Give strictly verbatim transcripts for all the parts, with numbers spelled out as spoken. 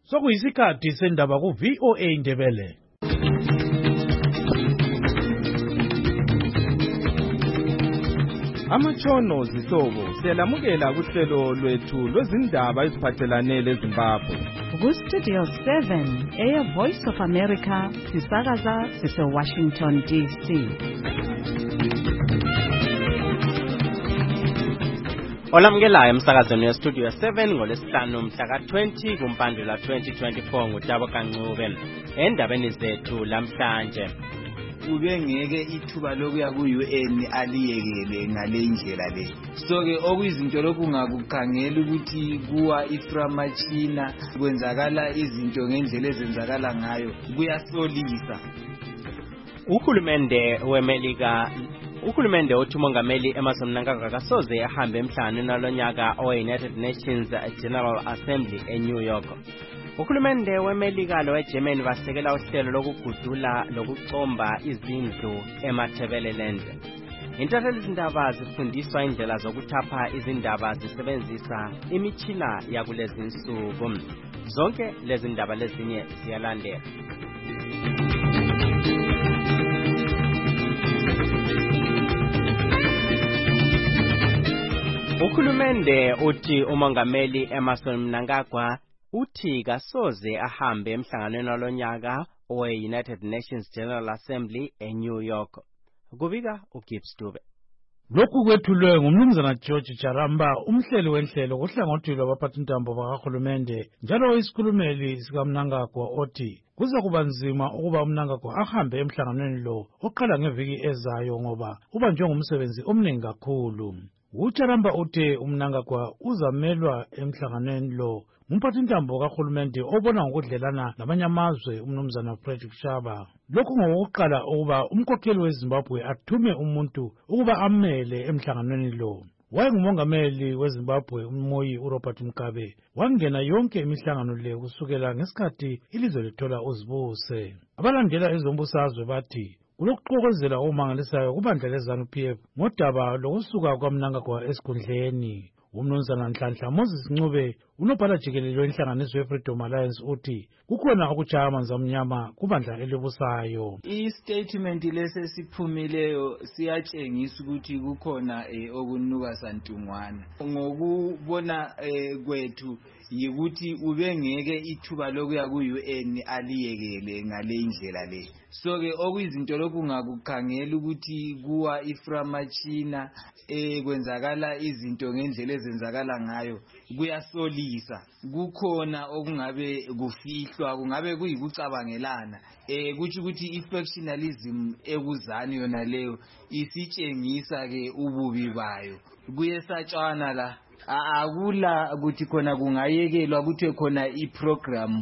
Sokuyisikhathi sendaba ku V O A Ndebele. Amatshono zihlobo siyalamukela kuhlelo lwethu lwezindaba eziphathelane leZimbabwe. Ku Studio seven, Air Voice of America, sisakaza sise Washington D C. Olamukelayo emsakazweni weStudio seven ngolesihlanu mhla ka twenty kuMpandula twenty twenty-four nguTabo Kancube. Endabeni zethu lamhlanje, ubengeke ithuba lokuya ku-U N aliyekele ngale indlela le. So ke okuyizinto lokhu ngakukhangela ukuthi kuwa iframachina kwenzakala izinto ngendlela ezenzakala ngayo kuyasolisa. Uhulumende weMelika Uhulumende uthi umongameli Emmerson Mnangagwa akasoze ahambe emhlanganweni nalonyaka owe-United Nations General Assembly eNew York. Uhulumende weMelika loweGermany basekela uhlelo lokugudula lokucomba izindlu eMatabeleland. Intatheli zindaba zifundiswa indlela zokuthapha izindaba zisebenzisa imitshina yakulezi insuku. Zonke lezi ndaba lezinye ziyalandela. Uhulumende uthi umongameli Emmerson Mnangagwa uthi kasoze ahambe emhlanganweni walonyaka owe-United Nations General Assembly eNew York. Kubika uGibbs Dube. Lokhu kwethulwe ngumnumzana George Charamba, umhleli wenhlelo kuhlangothi lwabaphathintambo bakahulumende, njalo isikhulumeli sikaMnangagwa othi kuza kuba nzima ukuba uMnangagwa ahambe emhlanganweni lo oqala ngeviki ezayo ngoba uba njengomsebenzi omningi kakhulu. uCharamba uthe uMnangagwa uzamelwa emhlanganweni lo ngumphathintambo kahulumende obona ngokudlelana namanye amazwe umnumzana Frederick Shaba. Lokhu ngokuqala ukuba umkhokheli weZimbabwe athume umuntu ukuba amele emhlanganweni lo. Wayengumongameli weZimbabwe uMoyi uRobert Mugabe wangena yonke imihlangano le kusukela ngesikhathi ilizwe lithola uzibuse. Abalandela ezombusazwe bathi kulokuxokozela omangalisayo kubandla leZANU P F ngodaba lokusuka kwaMnangagwa esikhundleni. Umnumzana Nhlanhla Moses Ncube, unobhala jikelele wenhlanganiso yeFreedom Alliance, uthi kukhona okutshaya amanzi amnyama kubandla elibusayo. I-statement lesi siphumileyo siyatshengisa ukuthi kukhona okunuka santungwana. Ngokubona kwethu yikuthi ubengeke ithuba lokuya ku-U N aliyekele ngale indlela le. So ke okuyizinto lokhu ngakukhangela ukuthi kuwa iframachina kwenzakala izinto ngendlela ezenzakala ngayo kuyasolisa. Kukhona okungabe kufihlwa, kungabe kuyikucabangelana. Eh kuthi ukuthi ifactionalism ekuzani yona leyo isitshengisa ke ububi bayo. Kuyesatshana la akula ukuthi khona kungayekelwa ukuthi khona iprogram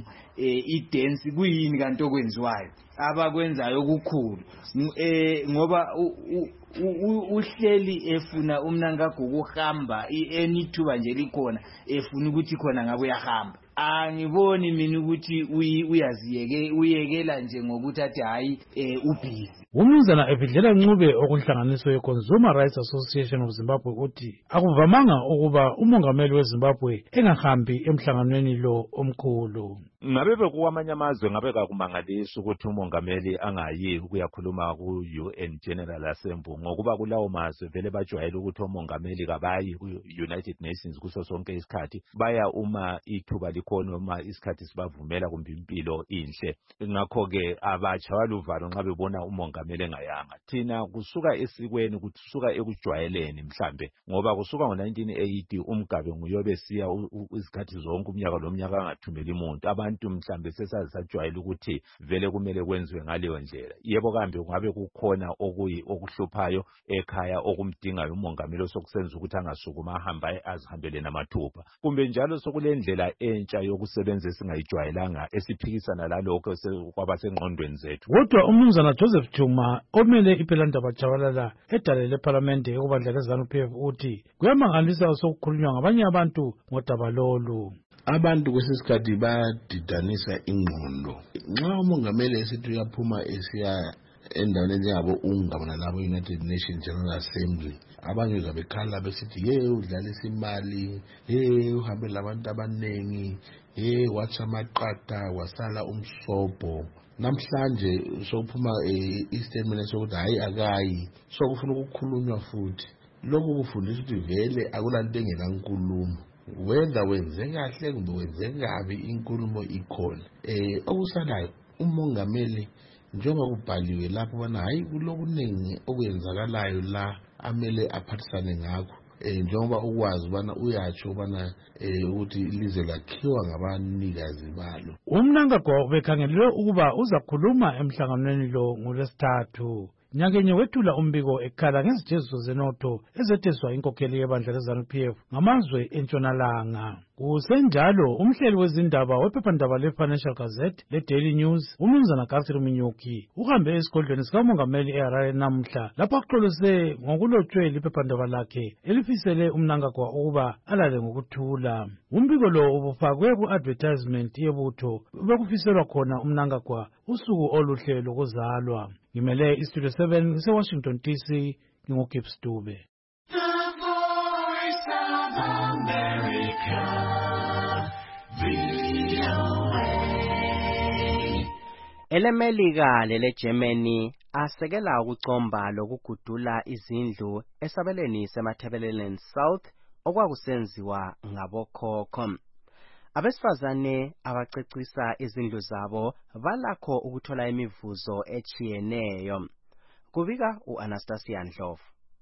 idance kuyini kanti okwenziwayo abakwenzayo okukhulu eh ngoba uhleli efuna uMnangagwa ukuhamba enithuba nje likhona efuna ukuthi khona ngabe uyahamba. Angiboni mina ukuthi uyaziyeke uyekela nje ngokuthi athi hayi ubhizi. Umnumzana Evidlela Ncube okunhlanganiso ye-Consumer Rights Association of Zimbabwe uthi akuvamanga ukuba umongameli weZimbabwe engahambi emhlanganweni lo omkhulu. Ngabe bekuwamanye amazwe ngabe kakumangalisa ukuthi umongameli angayi ukuyakhuluma ku-U N General Assembly ngokuba kulawo mazwe vele bajwayele ukuthi omongameli kabayi ku-United Nations kuso sonke isikhathi, baya uma ithuba likhona uma isikhathi sibavumela kumbe impilo inhle. Ngakho-ke abajaywa luvalo nxa bebona umongameli engayanga. Thina kusuka esikweni kusuka ekujwayeleni mhlambe ngoba kusuka ngo-nineteen eighty uMgabe nguyobe siya izikhathi zonke umnyaka lomnyaka angathumeli umuntu. Abantu mhlambe sesazajwayela ukuthi vele kumele kwenziwe ngaleyo ndlela. Yebo kambe kungabe kukhona okuyi okuhluphayo ekhaya okumdingayo umongameli sokusenza ukuthi angasukuma ahamba azihambele namathupha. Kumbe njalo sokulendlela entsha yokusebenza esingayijwayelanga esiphikisana lalokho kwabasengqondweni zethu. Kodwa umnumzana Joseph Chuma omele iPhelandaba Chabalala edale leParliament ekubandla leZANU P F uthi kuyamangalisa sokukhulunywa ngabanye abantu ngodaba lolu. Abantu kwesisikhathi bayadidanisa ingqondo. Nxa umongameli esithi uyaphuma esiya endaweni njengabo ungabona labo United Nations General Assembly, abanye uzabekhala besithi ye udlalisa imali, ye uhambe labantu abanengi, hey watsha amaqata wasala umsobho. Namhlanje sophuma istatement sokuthi hayi akayi sokufuna ukukhulunywa futhi. Lokho kufundisa ukuthi vele akulanto engenankulumo. Whether wenze kahle kumbe wenze kabi inkulumo ikhona. Eh okusalayo umongameli njengoba kubhaliwe lapho bana hayi kulokuningi okwenzakalayo la amele aphathisane ngakho. Eh njengoba ukwazi bana uyatsho bana eh ukuthi ilizwe lakhiwa ngabanikazi balo. Umnangagwa ubekhangelwe ukuba uzakhuluma emhlanganweni lo ngolwesithathu. Nyakenye wethula umbiko ekhala ngezijeziso zenotho ezetheswa inkokheli yebandla le-ZANU P F ngamazwe entshonalanga. Kusenjalo umhleli wezindaba wephephandaba le-Financial Gazette le-Daily News uMnumzana Gasri Minyuki uhambe esigodlweni sikamongameli eHarare namuhla lapho axolise ngokulotshwe liphephandaba lakhe elifisele umnangagwa ukuba alale ngokuthula. Umbiko lo ubufakwe ku-advertisement yebutho bekufiselwa khona umnangagwa usuku oluhle lokuzalwa. Ngimele istudio seven ngise-Washington D C nginguGibbs Dube. Elemelika lele Germany asekela ukucomba lokugudula izindlu esabelweni seMatabeleland South okwakusenziwa ngabokhokho. Abesifazane abacecisa izindlu zabo balakho ukuthola imivuzo echiyeneyo. Kubika uAnastasia Ndlovu.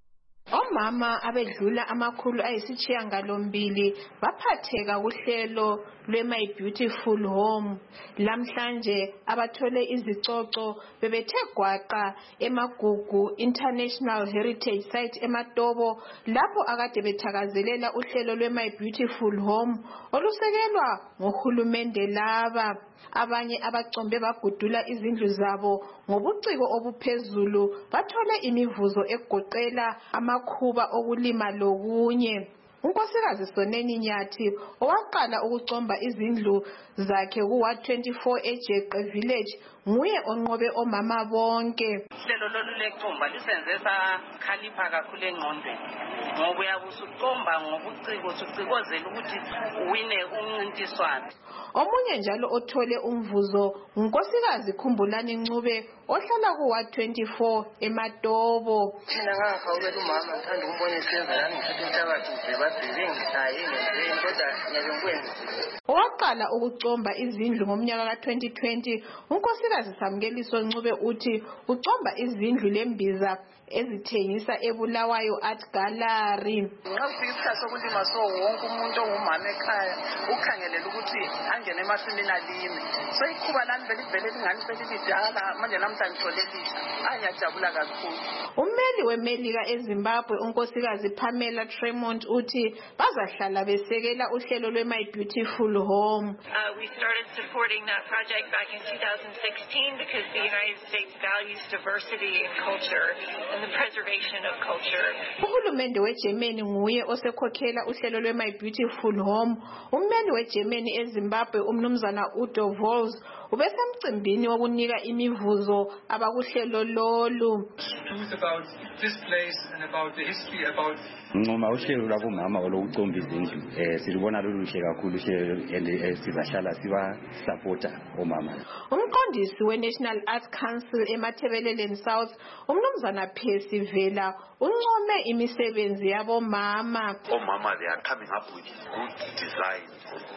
Omama abedlula amakhulu ayisishiyagalombili baphatheka kuhlelo lwe-My Beautiful Home. Lamhlanje abathole izicoco bebethe gwaqa eMagugu International Heritage Site eMatobo lapho akade bethakazelela uhlelo lwe-My Beautiful Home olusekelwa ngohulumende laba. Abanye abacombe bagudula izindlu zabo ngobuciko obuphezulu bathole imivuzo egoqela amakhuba okulima lokunye. Unkosikazi Soneni Nyathi owaqala ukucomba izindlu zakhe ku-Ward twenty-four eJeqe Village nguye onqobe omama bonke. Hlelo lolu lecomba lisenze sakhalipha kakhulu engqondweni ngoba uyabusa ucomba ngobuciko ucikozela ukuthi uwine umncintiswano. Omunye njalo othole umvuzo unkosikazi Khumbulani Ncube ohlala ku-Ward twenty-four eMatobo. Thina ngahawukela umama ngithanda ukumbona isenza yani ngithatha inhlabathi zebadile ngishaye ngenze kodwa ngeke ngikwenze. Owaqala ukucomba izindlu ngomnyaka ka twenty twenty unkosikazi Samkeliso Ncube uthi ucomba izindlu lembiza ezithengisa eBulawayo Art Gallery. Ngakufika isikhathi sokulima so wonke umuntu ongumama ekhaya ukhangelela ukuthi angene emasimini alime. So ikhuba lami belivele lingani selilidala manje namhlanje ngitholelisa. Ayajabula kakhulu. Ummeli weMelika eZimbabwe unkosikazi Pamela Tremont uthi bazahlala besekela uhlelo lwe-My Beautiful Home. Uh, we started supporting that project back in two thousand sixteen because the United States values diversity in culture and the preservation of culture. Uhulumende weGermany nguye osekhokhela uhlelo lwe-My Beautiful Home. Ummeli weGermany eZimbabwe umnumzana Udo Vols ubesemcimbini wokunika imivuzo abakuhlelo lolu. About this place and about the history about Ngoma uhlelo labomama olokucomba izindlu eh silibona lolu hle kakhulu hle and sizahlala siba supporter omama. Umqondisi we-National Arts Council eMatabeleland South umnumzana Percy Vela uncome imisebenzi yabomama. Omama they are coming up with good designs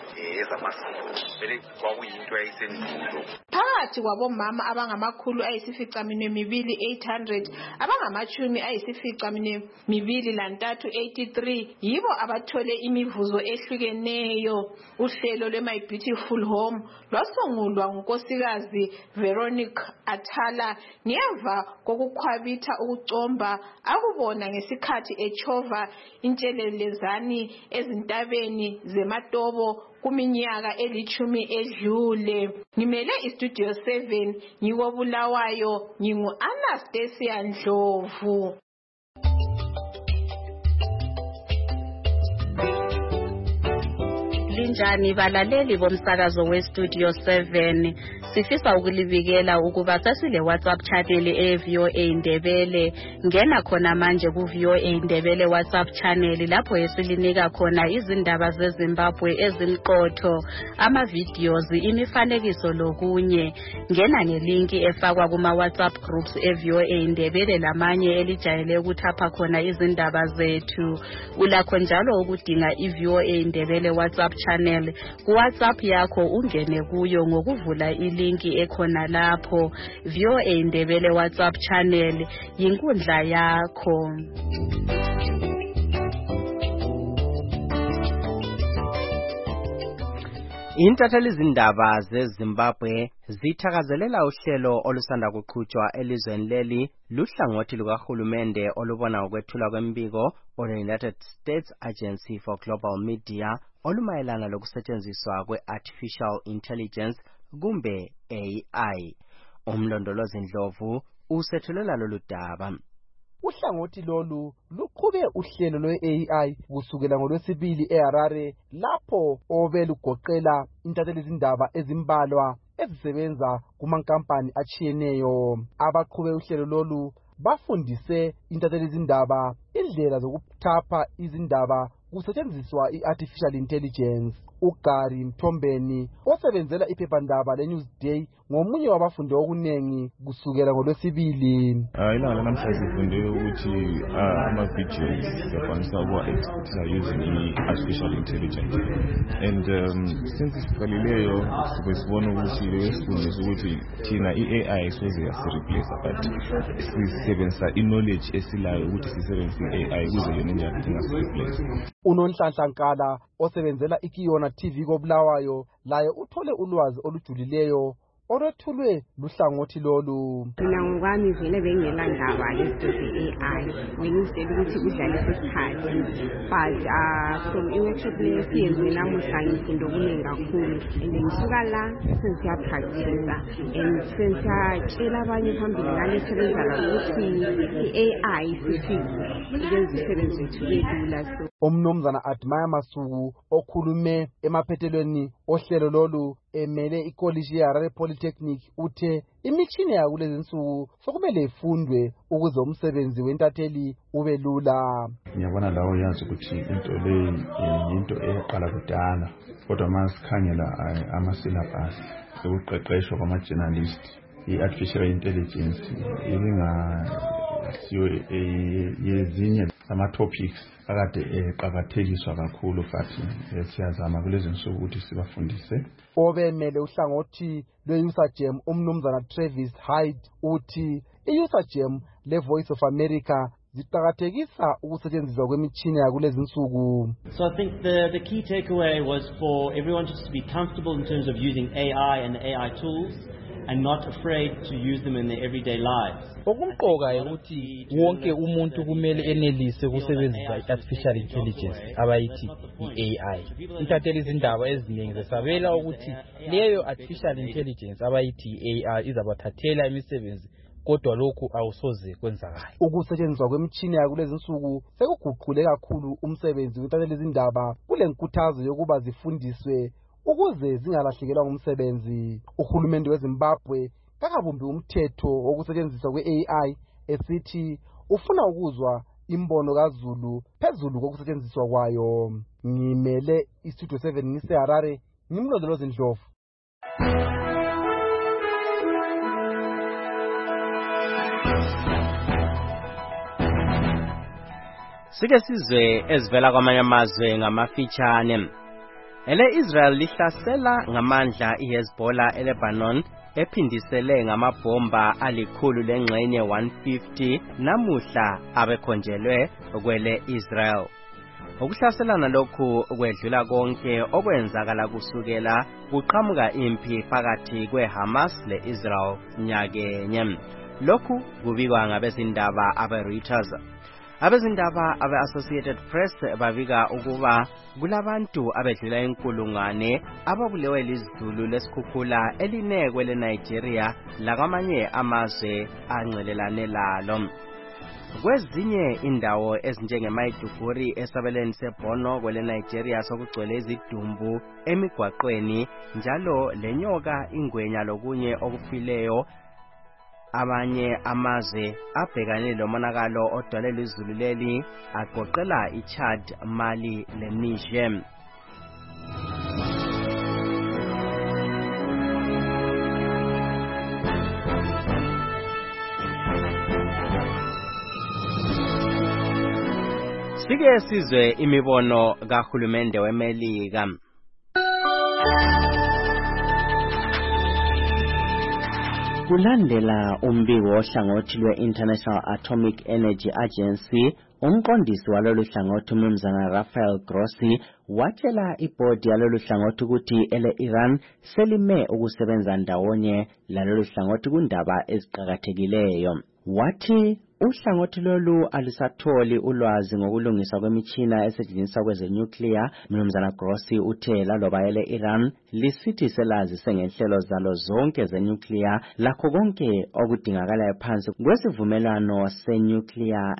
ezamasiko vele kwakuyinto eyisendulo. Phakathi kwabomama abangamakhulu ayisificaminwe mibili eight hundred abangamachumi ayisificaminwe mibili lantathu eighty-three yibo abathole imivuzo ehlukeneyo. Uhlelo lwe-My Beautiful Home lwasungulwa ngunkosikazi Veronica Athala ngemva kokukhwabitha ukucomba akubona ngesikhathi echova intshelelezani ezintabeni zeMatobo kuminyaka elichumi edlule. Ngimele istudio seven ngikobulawayo ngingu Anastasia Ndlovu. linjani balaleli bomsakazo westudio seven. Sifisa ukulibikela ukuba sasile WhatsApp channel e-V O A Ndebele. Ngena khona manje ku-V O A Ndebele WhatsApp channel lapho esilinika khona izindaba zeZimbabwe ezimqotho, ama-videos, imifanekiso lokunye. Ngena ngelinki efakwa kuma-WhatsApp groups e-V O A Ndebele lamanye elijayele ukuthapha khona izindaba zethu. Ulakho njalo ukudinga i-V O A Ndebele WhatsApp channel ku WhatsApp yakho, ungene kuyo ngokuvula ilinki ekhona lapho. V O A Ndebele WhatsApp channel yinkundla yakho. Intatheli izindaba zeZimbabwe zithakazelela uhlelo olusanda kuqhutshwa elizweni leli luhlangothi lukahulumende olubona ukwethula kwembiko olwe-United States Agency for Global Media olumayelana lokusetshenziswa kwe-Artificial Intelligence kumbe A I. Umlondolozi Ndlovu usethulela lolu daba. Uhlangothi lolu luqhube uhlelo lwe-A I kusukela ngolwesibili eHarare lapho obelugoqela intatheli izindaba ezimbalwa ezisebenza kumankampani achiyeneyo. Abaqhube uhlelo lolu bafundise intatheli izindaba indlela zokuthapha izindaba kusetshenziswa i-Artificial Intelligence. uGary Mthombeni osebenzela iphephandaba leNewsday ngomunye wabafundi okunengi kusukela ngolwesibili. Ilanga namhlanje sifunde ukuthi ama-videos siyakwanisa ukuwa-exporta using i-artificial intelligence, and um, since siqalileyo sibe sibona ukuthi besifundisa ukuthi thina i-A I soze yasireplace, but sisebenzisa i-knowledge esilayo ukuthi sisebenzise i-A I ukuze yona njalo ingasireplace. uNonhlanhla Nkala osebenzela iKiyona T V koBulawayo laye uthole ulwazi olujulileyo olwethulwe luhlangothi lolu. Mina ngokwami vele bengela ndaba lezinto ze-A I, bengisele ukuthi kudlale isikhathi, but uh, from i-workshop leyo siyenziwe namuhla ngifunde okuningi kakhulu, and ngisuka la sensiyapractice and sensiyatshela abanye phambili ngalesebenza ukuthi i-A I sisize ukwenza umsebenzi wethu lula. Umnumzana Admire Masuku okhulume emaphethelweni ohlelo lolu emele ikoliji yeHarare Polytechnic uthe imitshini yakulezi nsuku sokumele ifundwe ukuze umsebenzi wentatheli ube lula. Ngiyabona lawo yazi ukuthi into le into eqala kudala, kodwa masikhangela ama-syllabus sokuqeqeshwa kwama-journalist, i-artificial intelligence ibingasiyo yezinye ama-topics akade eqakathekiswa kakhulu, futhi siyazama kulezi nsuku ukuthi sibafundise. Obemele uhlangothi lwe-USAGEM umnumzana Travis Hyde uthi i-USAGEM le-Voice of America ziqakathekisa ukusetshenziswa kwemitshini yakulezi nsuku. So I think the, the key takeaway was for everyone just to be comfortable in terms of using A I and A I tools and not afraid to use them in their everyday lives. Okumqoka ukuthi wonke umuntu kumele enelise ukusebenzisa i-artificial intelligence abayithi i-A I. Intatheli izindaba eziningi zesabela ukuthi leyo artificial intelligence abayithi i-A I izabathathela imisebenzi, kodwa lokhu awusoze kwenzakala. Ukusetshenziswa kwemitshini yakulezi nsuku sekuguqule kakhulu umsebenzi wentatheli izindaba kule nkuthazo yokuba zifundiswe ukuze zingalahlekelwa ngumsebenzi. Uhulumende weZimbabwe kakabumbi umthetho wokusetshenziswa kwe-A I esithi ufuna ukuzwa imbono kaZulu phezulu kokusetshenziswa kwayo. Ngimele iStudio seven ngiseHarare, ngimlondolozi Ndlovu. Sike sizwe ezivela kwamanye amazwe ngamafitshane. Ele Israel lihlasela ngamandla iHezbollah eLebanon ephindisele ngamabomba alikhulu lengxenye one fifty namuhla abekhonjelwe kwele Israel. Ukuhlaselana lokhu kwedlula konke okwenzakala kusukela kuqhamuka impi phakathi kweHamas leIsrael nyakenye. Lokhu kubikwa ngabezindaba abe-Reuters. Abezindaba abe-Associated Press babika ukuba kulabantu abedlula inkulungwane ababulewe lizulu lesikhukhula elinekwe leNigeria lakwamanye amazwe ancelelane lalo. Kwezinye indawo ezinjengemaiduguri esabelweni seBorno kwele Nigeria sokugcwele izidumbu emigwaqweni njalo lenyoka ingwenya lokunye okufileyo. Abanye amazwe abhekane lomonakalo odalelwe izulu leli agoqela iChad, Mali leNiger. Sike sizwe imibono kahulumende weMelika. Kulandela umbiko ohlangothi lwe-International Atomic Energy Agency, umqondisi walolu hlangothi uMnumzana Rafael Grossi watshela ibhodi yalolu hlangothi ukuthi ele-Iran selime ukusebenza ndawonye lalolu hlangothi kundaba eziqhakathekileyo. Wathi uhlangothi lolu alisatholi ulwazi ngokulungiswa kwemitshina esetshenziswa kwezenuclear. Mnumzana Grossi uthe laloba ele-Iran lisithi selazi sengenhlelo zalo zonke zenuclear lakho konke okudingakalayo phansi kwesivumelwano seNuclear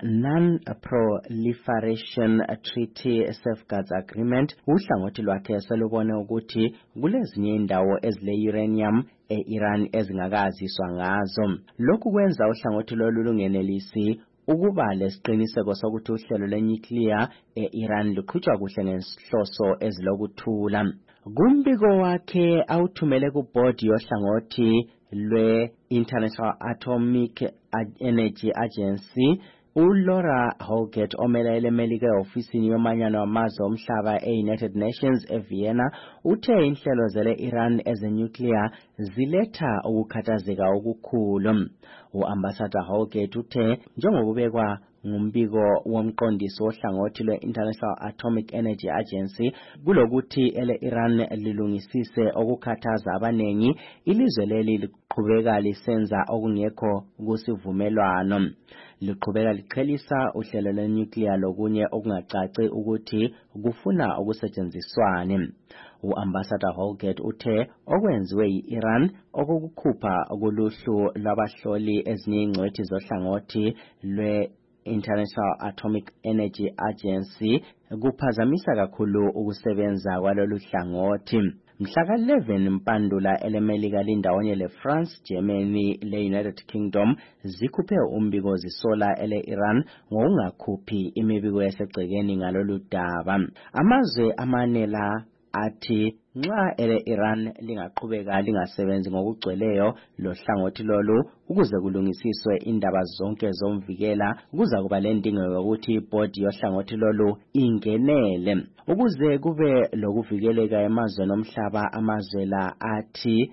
Non-Proliferation Treaty Safeguards Agreement, uhlangothi lwakhe selubone ukuthi kulezinye indawo ezile-uranium e-Iran ezingakaziswa ngazo. Lokhu kwenza uhlangothi lolu lungenelisi ukuba lesiqiniseko sokuthi uhlelo lwenuclear e-Iran luqhutshwa kuhle ngenhloso ezilokuthula. Kumbiko wakhe awuthumele kubhodi yohlangothi lwe-International Atomic Energy Agency, uLaura Hoggett omelele eMelika eofisini yomanyano wamazwe omhlaba e-United Nations eVienna uthe inhlelo zele-Iran ezenuclear ziletha ukukhathazeka okukhulu. U-Ambassador Hoggett uthe njengokubekwa ngumbiko womqondisi wohlangothi lwe-International Atomic Energy Agency kulokuthi ele-Iran lilungisise okukhathaza abanengi, ilizwe leli liqhubeka lisenza okungekho kusivumelwano. Liqhubeka liqhelisa uhlelo lwenuclear lokunye okungacaci ukuthi kufuna ukusetshenziswane. U-Ambassador Hoggett uthe okwenziwe yi-Iran okukukhupha kuluhlu lwabahloli ezinye ingcwethi zohlangothi lwe-International Atomic Energy Agency kuphazamisa kakhulu ukusebenza kwalolu hlangothi. Mhlaka eleven Mpandula eleMelika lindawonye leFrance, Germany le-United Kingdom zikhuphe umbiko zisola ele-Iran ngokungakhuphi imibiko yasegcekeni ngalolu daba. Amazwe amane la athi nxa ele-Iran lingaqhubeka lingasebenzi ngokugcweleyo lohlangothi lolu ukuze kulungisiswe indaba zonke zomvikela, kuza kuba lendingo yokuthi ibhodi yohlangothi lolu ingenele ukuze kube lokuvikeleka emazweni omhlaba. Amazwe la athi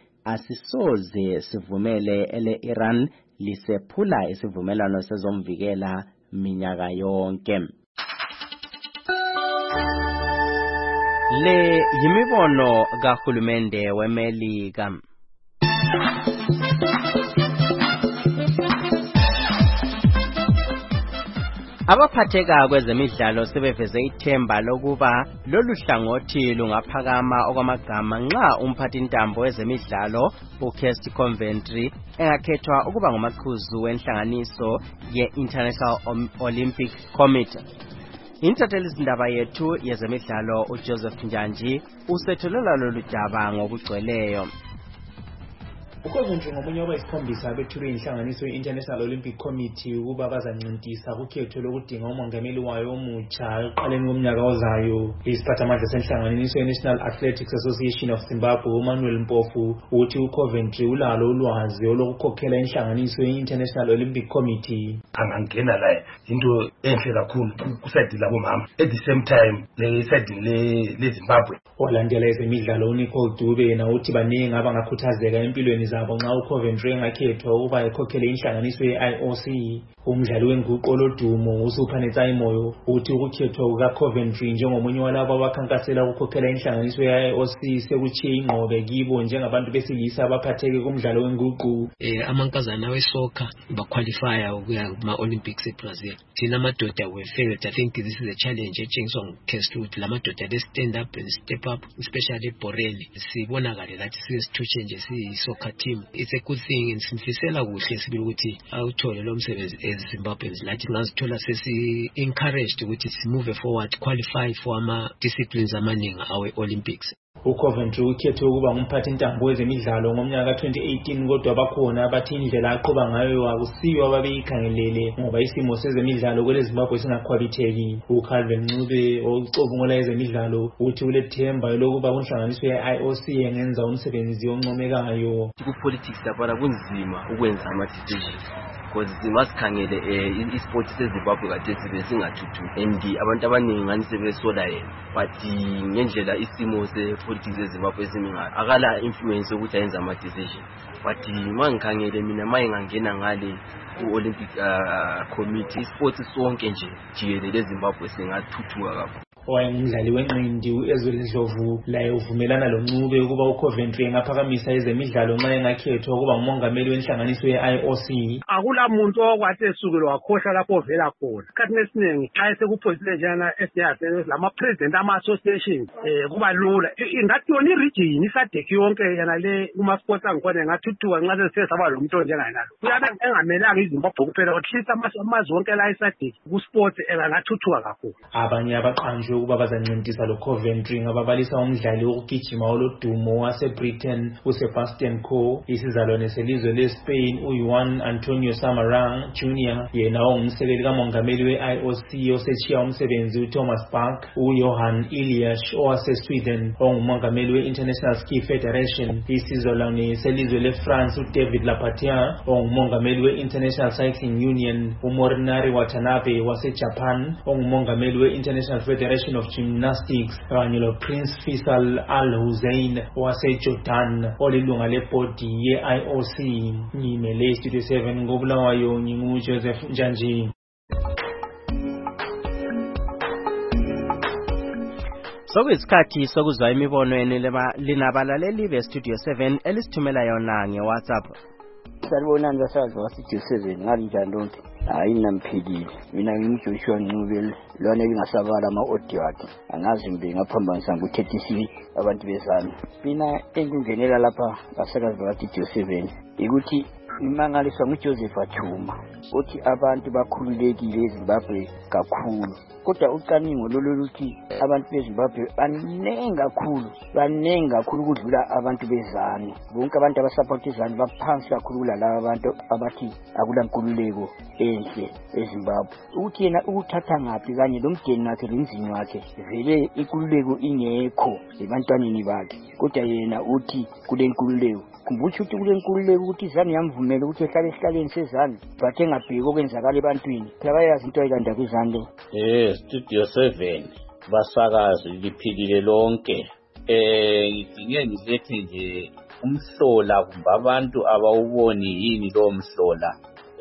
asisoze sivumele ele-Iran lisephula isivumelwano sezomvikela minyaka yonke. Le yimibono kahulumende weMelika. Abaphatheka kwezemidlalo sebeveze ithemba lokuba lolu hlangothi lungaphakama okwamagama nxa umphathintambo wezemidlalo uKirsty Coventry engakhethwa ukuba ngumaqhuzu wenhlanganiso ye-International Olympic Committee. Intatheli izindaba yethu yezemidlalo uJoseph Njanji usetholela lolu daba ngokugcweleyo. uCoventry ngomunye wabayisikhombisa bethulwe inhlanganiso ye-International Olympic Committee ukuba bazancintisa kukhetho lokudinga umongameli wayo omutsha ekuqaleni komnyaka ozayo. Isiphathamandla senhlanganiso ye-National Athletics Association of Zimbabwe uManuel Mpofu uthi uCoventry ulalo ulwazi olokukhokhela inhlanganiso ye-International Olympic Committee. Angangena la into enhle kakhulu kusayidi labo mama at the same time le side le leZimbabwe. Olandela ezemidlalo uNicole Dube na uthi baningi abangakhuthazeka empilweni zabo nxa uCoventry engakhethwa ukuba ekhokhele inhlanganiso ye-I O C. Umdlali wenguqu olodumo uSuphanetsai Moyo uthi ukukhethwa kukaCoventry njengomunye walabo abakhankasela ukukhokhela inhlanganiso ye-I O C sekuchiye ingqobe kibo njengabantu besilisa abaphatheke kumdlalo wenguqu. Eh amankazana wesoka baqualifya ukuya kuma-Olympics eBrazil. Thina amadoda we failed. I think this is a challenge etshengiswa nguKirsty ukuthi lamadoda le stand up and step up, especially eBoreni. Sibonakale lathi siyesithutshe nje siyisoka team. It's a good thing and simfisela kuhle sibili ukuthi awuthole lo msebenzi as Zimbabweans lathi ngazithola sesi encouraged ukuthi simove forward, qualify for ama disciplines amaningi awe Olympics. uCoventry ukhethe ukuba ngumphathi ntambo wezemidlalo ngomnyaka twenty eighteen kodwa bakhona abathi indlela aqoba ngayo akusiyo ababeyikhangelele ngoba isimo sezemidlalo kwele Zimbabwe singakhwabitheki. uCalvin Ncube ocubungula ezemidlalo uthi ulethemba lokuba kunhlanganiswe ye-I O C engenza umsebenzi oncomekayo. Ku-politics lapha kunzima ukwenza ama-decisions because masikhangele eh isport seZimbabwe kade sibe singathuthu and abantu abaningi ngani sebesola yena but ngendlela isimo sepolitics seZimbabwe siminga akala influence ukuthi ayenza ama decision but mangikhangele mina mayengangena ngale ku-Olympic uh, committee isports sonke nje jikelele eZimbabwe singathuthuka kakhulu. Owayengumdlali wenqindi uEzweli Ndlovu laye uvumelana lo Ncube ukuba uCoventry engaphakamisa ezemidlalo nxa engakhethwa ukuba ngumongameli wenhlanganiso ye-I O C. Akula muntu okwathi esukile wakhohlwa lapho ovela khona. Isikhathi esiningi xa sekuphosile njana esiyase lama president ama association eh kuba lula. Ingathi yona i-region isadeki yonke yana le kuma sports angikhona ngathuthuka nxa sesesaba lo muntu njengayenalo. Kuyabe engamelanga iZimbabwe kuphela at amazwe wonke la isadeki ku sports engathuthuka kakhulu. Abanye abaqanjwe ukuba bazancintisana lo Coventry ngababalisa umdlali wokugijima olodumo waseBritain uSebastian Coe, isizalwane selizwe leSpain uJuan Antonio Samaranch Junior, yena ongumsekeli kamongameli we-I O C osetshiya umsebenzi uThomas Bach, uJohan Elias owaseSweden ongumongameli we-International Ski Federation, isizalwane selizwe leFrance uDavid Lapierre ongumongameli we-International Cycling Union, uMorinari Watanabe waseJapan ongumongameli we-International Federation of Gymnastics, kanye loPrince Faisal Al Hussein waseJordan olilunga lebhodi ye-I O C. Ngimele Studio seven ngobulawayo nginguJoseph Njanji. Sokuyisikhathi sokuzwa imibono yenu linabalaleli beStudio seven elisithumela yona ngeWhatsApp. Salibonani basazi waStudio seven ngalinjani lonke. Hayi namphilile. Mina ngimJoshua Ncube lona lingasabala ama-audio akhe. Angazi mbe ngaphambanisa ngo-thirty C abantu bezana. Mina engingenela lapha basakazi baStudio seven ukuthi imangaliswa nguJoseph Athuma uthi abantu bakhululekile eZimbabwe kakhulu. Kodwa ucwaningo loluthi abantu beZimbabwe banengi kakhulu banengi kakhulu ukudlula abantu bezana. Bonke abantu abasupport izana baphansi kakhulu laba abantu abathi akula nkululeko enhle eZimbabwe. Uthi yena ukuthatha ngapi kanye lomdeni wakhe lomzini wakhe vele inkululeko ingekho ebantwaneni bakhe. Kodwa yena uthi kule nkululeko kumbuthi ukuthi kule nkululeko ukuthi izana yamvumela ukuthi ehlale esihlaleni sezana bathe ngabheka okwenzakala ebantwini. Phela bayazi into ayilanda kwizana. Eh Studio seven basakazi liphilile lonke. Eh ngidinge ngilethe nje umhlola kumbe abantu abawuboni yini lo mhlola.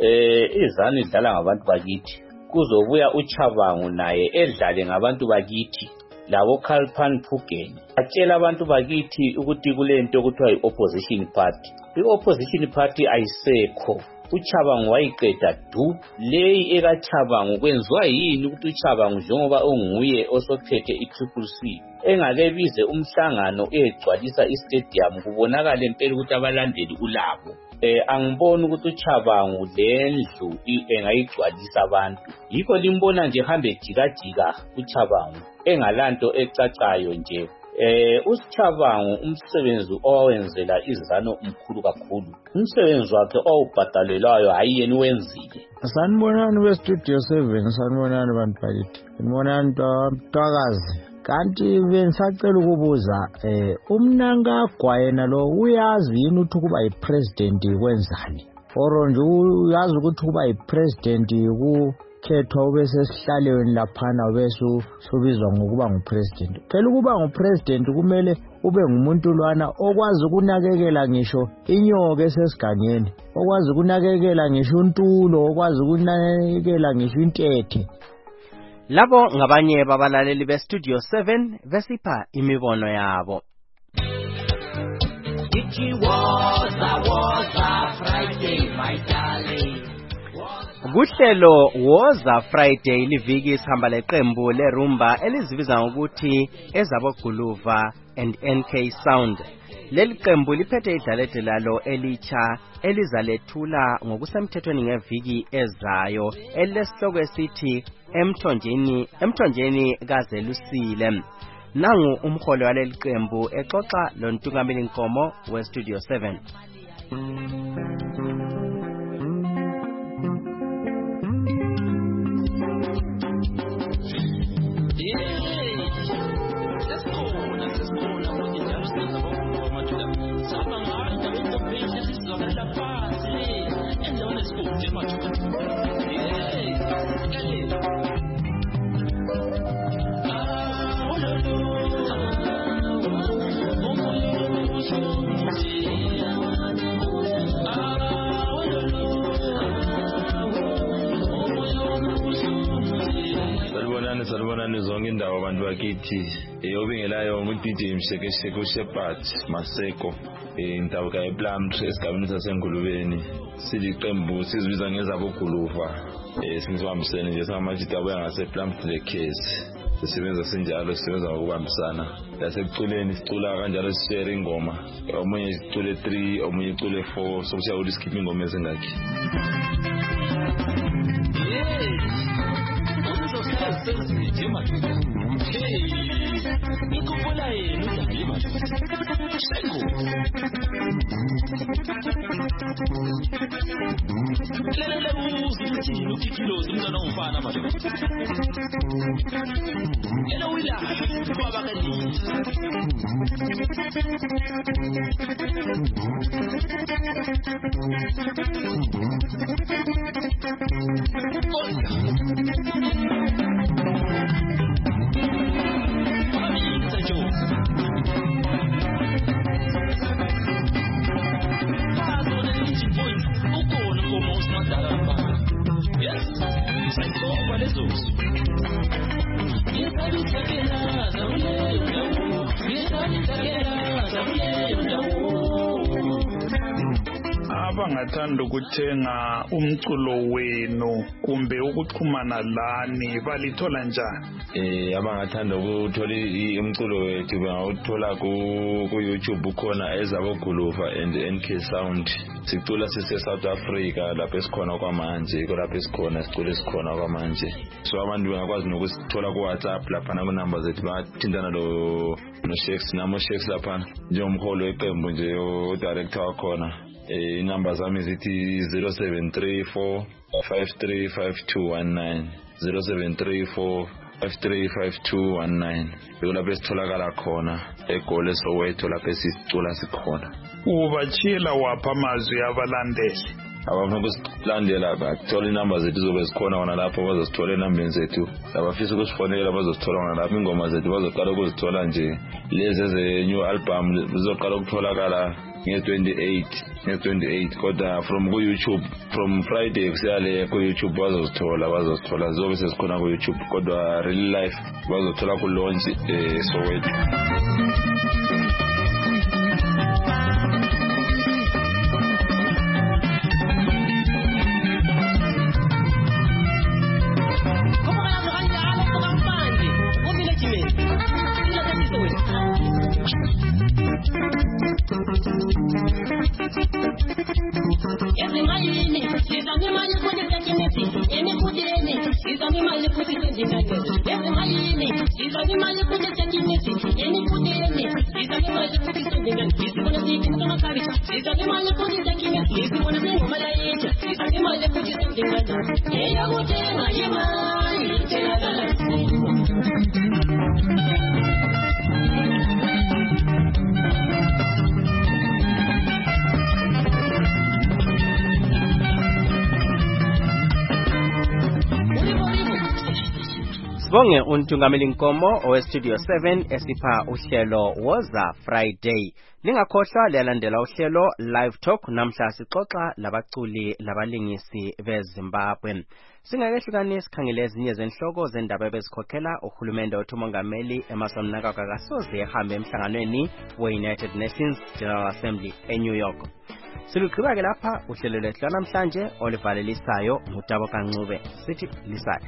Eh izana idlala ngabantu bakithi. Kuzobuya uChabangu naye edlale ngabantu bakithi. Labo Kalpan Phugen atshela abantu bakithi ukuthi kulento okuthiwa i-opposition party. I-opposition party ayisekho. uChabangu wayiqeda du leyi ekaChabangu kwenziwa yini ukuthi uChabangu njengoba onguye osophethe i-Triple C engalebize umhlangano egcwalisa istadium kubonakala impela ukuthi abalandeli ulabo. Eh angiboni ukuthi uChabangu lendlu engayigcwalisa abantu. Yikho limbona nje hambe jikajika uChabangu engalanto ecacayo nje. Eh uChabangu umsebenzi owenzela izizano umkhulu kakhulu. Umsebenzi wakhe owubhadalelwayo hayi yena wenzile. Sanibonani weStudio seven, sanibonani bantu bakithi. Sanibonani Ntwakazi. Kanti bengisacela ukubuza eh umnankagwa yena lo uyazi yini ukuthi kuba yipresident kwenzani? Oro nje uyazi ukuthi kuba yipresident ku khethwa ube sesihlalweni laphana besu sobizwa ngokuba ngupresident. Phela ukuba ngupresident kumele ube ngumuntu lwana okwazi ukunakekela ngisho inyoka esesigangeni, okwazi ukunakekela ngisho untulo, okwazi ukunakekela ngisho intethe. Labo ngabanye babalaleli beStudio seven besipha imibono yabo. Kuhlelo Woza Friday liviki sihamba leqembu lerumba elizibiza ngokuthi Ezabo Guluva and N K Sound. Leli qembu liphethe idlalede lalo elicha elizalethula ngokusemthethweni ngeviki ezayo elesihloko esithi Emthonjeni Emthonjeni kaZelusile. Nangu umholi waleli qembu exoxa lo Ntungameli Nkomo we Studio seven. Salibonani zonke indawo abantu bakithi eyobingelayo ngu D J Mshekesheke uShepherd Maseko indabuka ePlumtree esigabeni saseNgulubeni siliqembu sizibiza ngezabo Guluva singizibambisene nje singamajita abuya ngasePlumtree case sisebenza sinjalo sisebenza ngokubambisana lasekuculeni sicula kanjalo sishare ingoma omunye icule three omunye icule four sokushaya ukuthi skip ingoma ezingakhi. Hey, ikuphola yena uDadima. Seko. Lele uzuthi ukikhilozi umntwana ongifana manje. Yena wila kwaba kanini. Abangathanda ukuthenga umculo wenu kumbe ukuxhumana lani balithola njani? Eh abangathanda ukuthola umculo wethu bangawuthola ku YouTube ukhona Ezabo Guluva and N K Sound. Sicula sise South Africa lapho esikhona kwamanje lapho esikhona sicula esikhona kwamanje. So abantu bangakwazi nokusithola ku WhatsApp lapha na ku number zethu bathintana lo no Shakes namo Shakes lapha njengomholo weqembu nje o director wakhona. Eh number zami zithi zero seven three four five three five two one nine zero seven three four five three five two one nine. Lapho esitholakala khona eGoli Soweto lapho esicula sikhona. Ubachila wapha amazwi abalandeli abafuna ukusilandela bathola inamba zethu zobe zikhona wona lapho bazosithola inambeni zethu abafisa ukusifonela bazosithola wona lapho ingoma zethu bazoqala ukuzithola nje lezi ze new album zizoqala ukutholakala nge twenty-eight nge twenty-eight kodwa from ku YouTube from Friday kusiyale ku YouTube bazosithola bazosithola zobe sesikhona ku YouTube kodwa real life bazothola ku launch eh Soweto. Sibonge uNtungameli Nkomo owe Studio seven esipha uhlelo Woza Friday. Lingakhohlwa liyalandela uhlelo Live Talk namhla sixoxa labaculi labalingisi beZimbabwe. Singakehlukanisi sikhangele ezinye zenhloko zendaba ebezikhokhela uhulumende oThumongameli Emmerson Mnangagwa kasoze ehambe emhlanganweni we-United Nations General Assembly eNew York. Silugqiba-ke lapha uhlelo lwethu namhlanje olivalelisayo ngutabo kancube sithi lisale.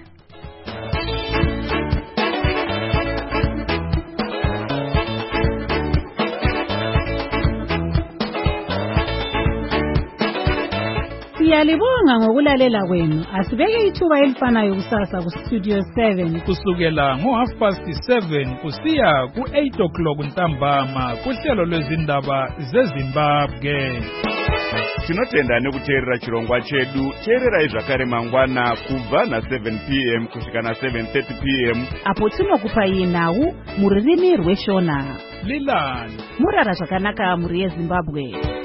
Siyalibonga ngokulalela kwenu. Asibeke ithuba elifanayo kusasa ku Studio seven kusukela ngo half past seven kusiya ku eight o'clock ntambama kuhlelo lwezindaba zeZimbabwe. Tinotenda nekuteerera chirongwa chedu. Teerera zvakare mangwana kubva na seven p m kusvika na seven thirty p m apo tinokupa nhau mururimi rweshona. Lilani Murara zvakanaka muri yeZimbabwe.